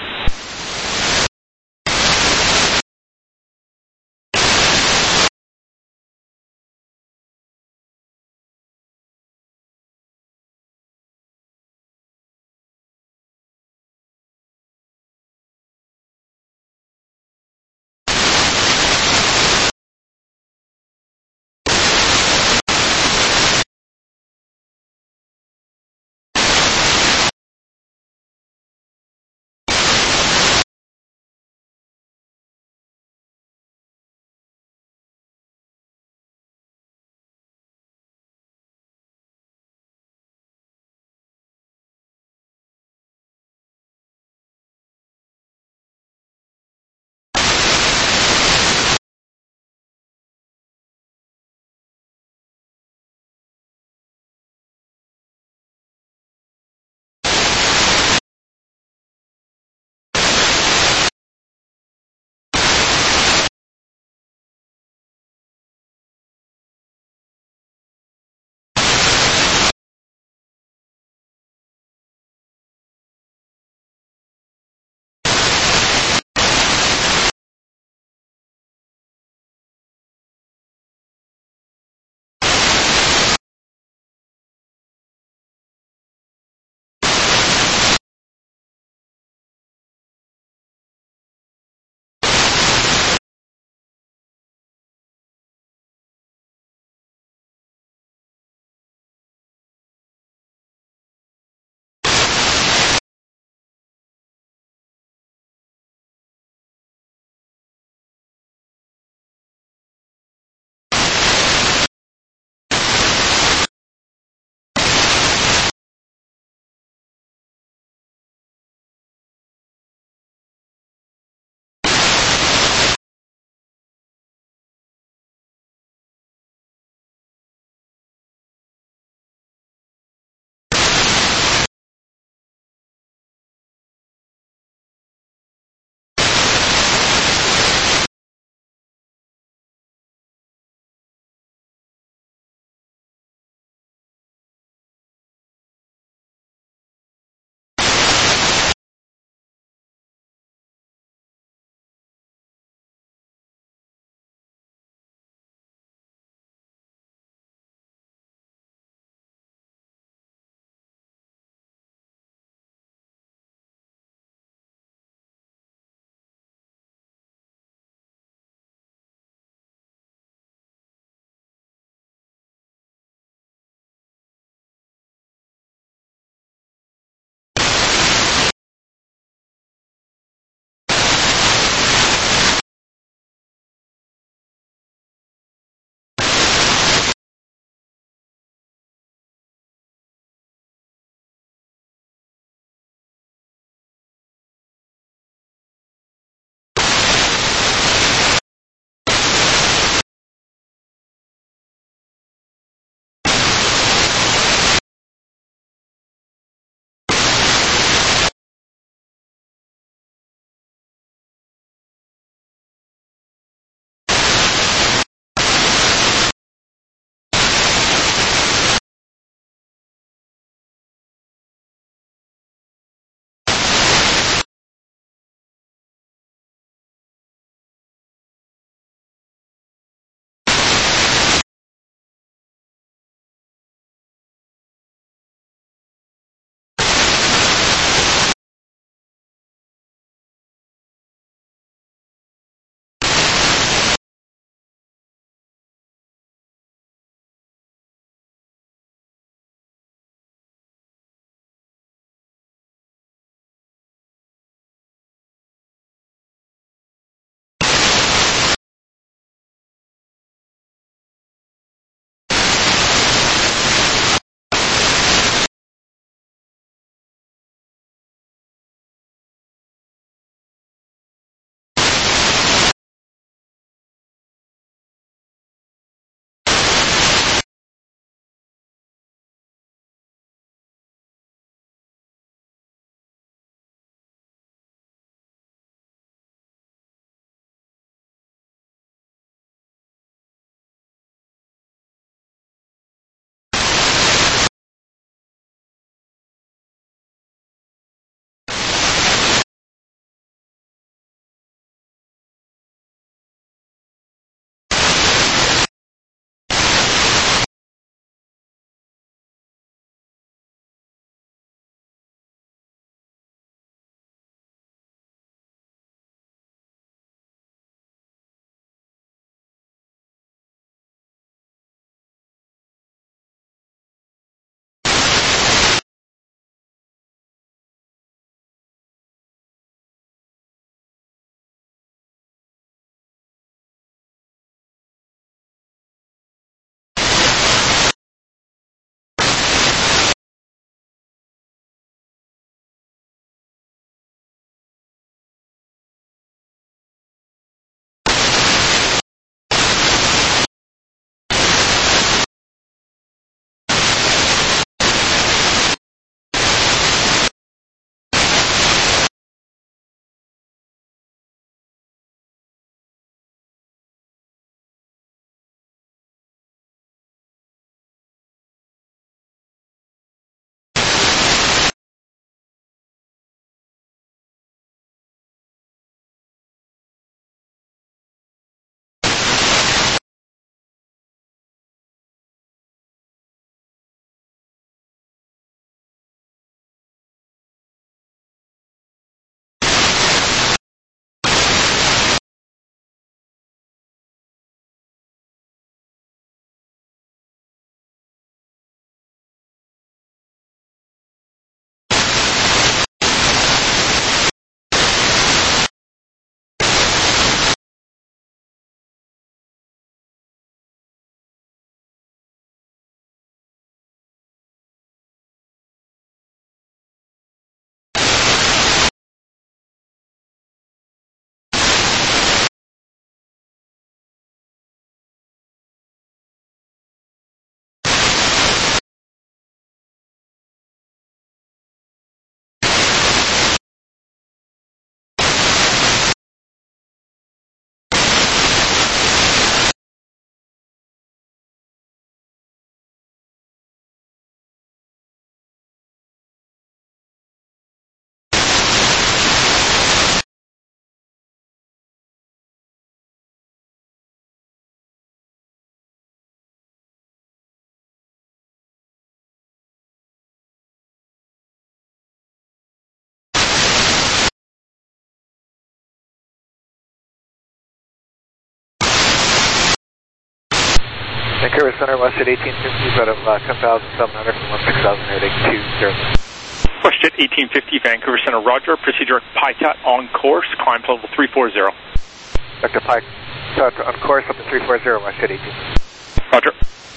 Vancouver Center, West at eighteen fifty, out of uh, ten thousand seven hundred from one six thousand heading two zero. WestJet eighteen fifty, Vancouver Center, Roger. Proceed direct PICAT on course, climb to level three four zero. Doctor Pike, on course up to three four zero, WestJet eighteen. Roger.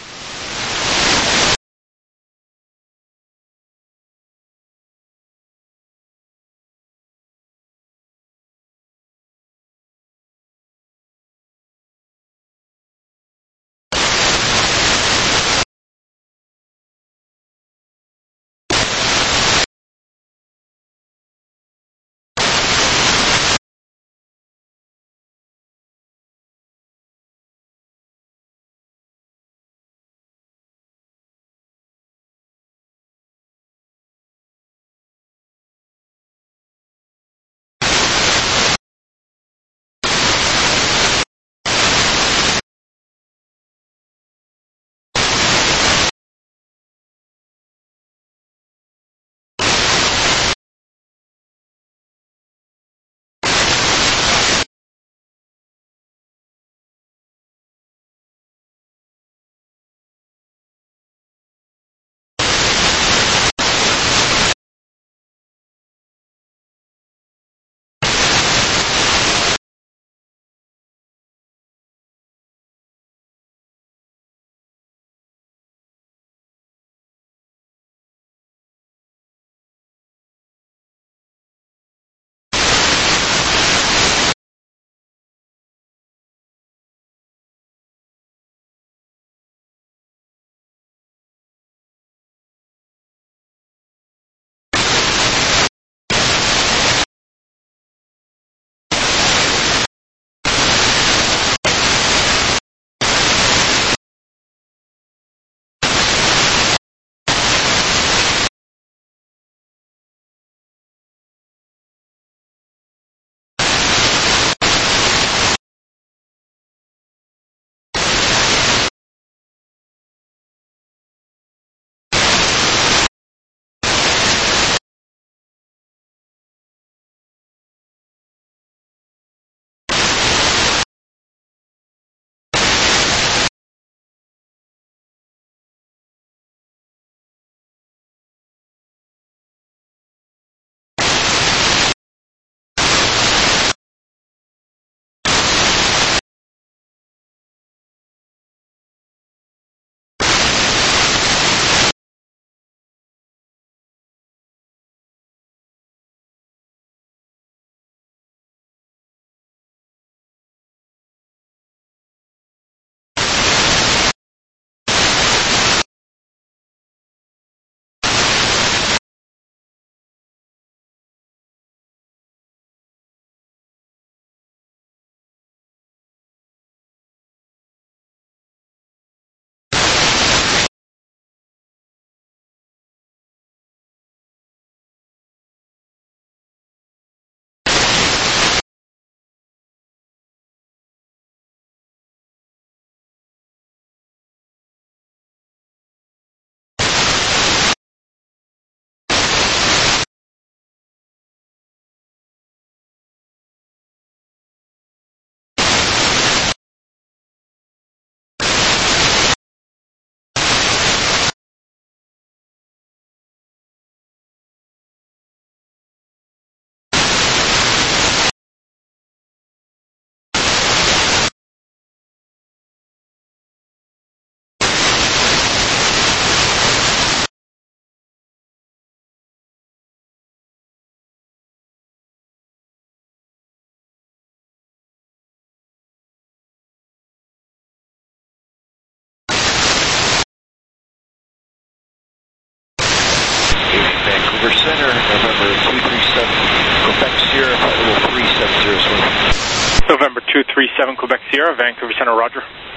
Vancouver Center, November two three seven, Quebec Sierra, flight level three seven zero. November two three seven, Quebec Sierra, Vancouver Center, Roger.